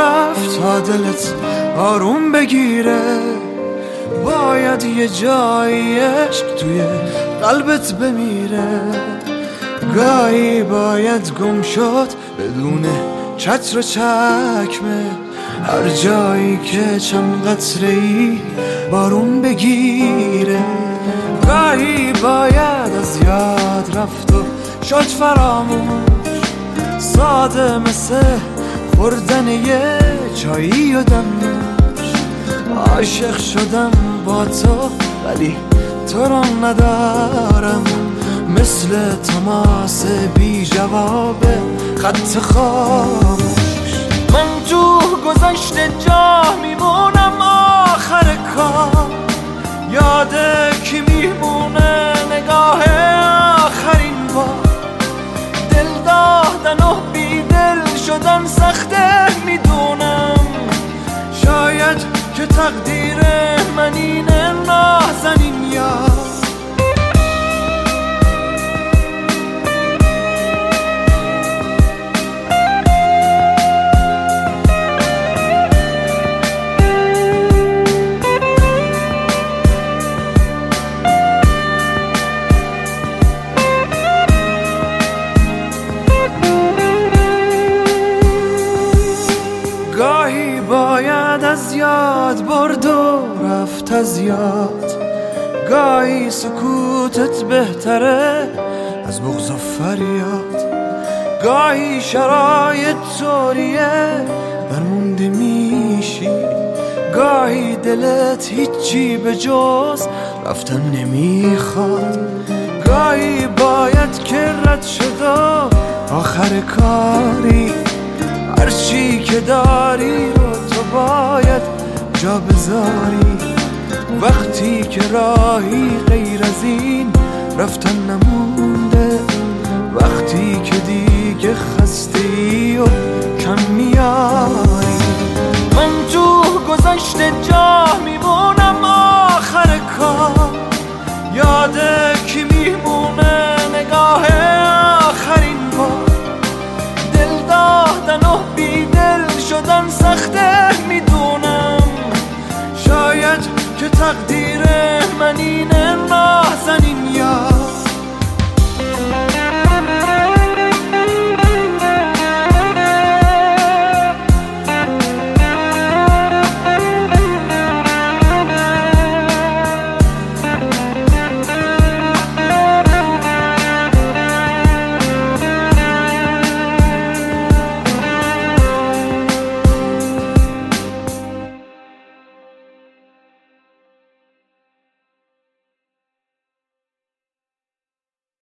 رفت تا دلت آروم بگیره. باید یه جایی عشق توی قلبت بمیره. گاهی باید گم شد بدون چتر و چکمه، هر جایی که چند قطره‌ای بارون بگیره. گاهی باید از یاد رفت و شد فراموش، ساده مثل خوردن یه چایی و دمنوش. عاشق شدم با تو ولی تو رو ندارم، مثل تماس بی جواب خط خاموش. من تو گذشته جا میمونم آخر کار، یاد کی میمونه نگاه آخرین بار. دل دادن و بی دل شدن سخته میدونم، شاید که تقدیر من اینه نازنین یار. گاهی باید از یاد برد و رفت از یاد، گاهی سکوتت بهتره از بغض و فریاد. گاهی شرایط طوریه برمونده میشی، گاهی دلت هیچی به جز رفتن نمیخواد. گاهی باید که رد شد و آخر کاری، هرچی که داری رو تو باید جا بذاری. وقتی که راهی غیر از این رفتن نمونده، وقتی که دیگه خسته‌ای و کم میاری. من تو گذشته جا میمونم آخر کار، یاد کی میمونه نگاه آخرین بار. دل دادن و بی دل شدن سخته میدونم، شاید که تقدیر من اینه نازنین یار.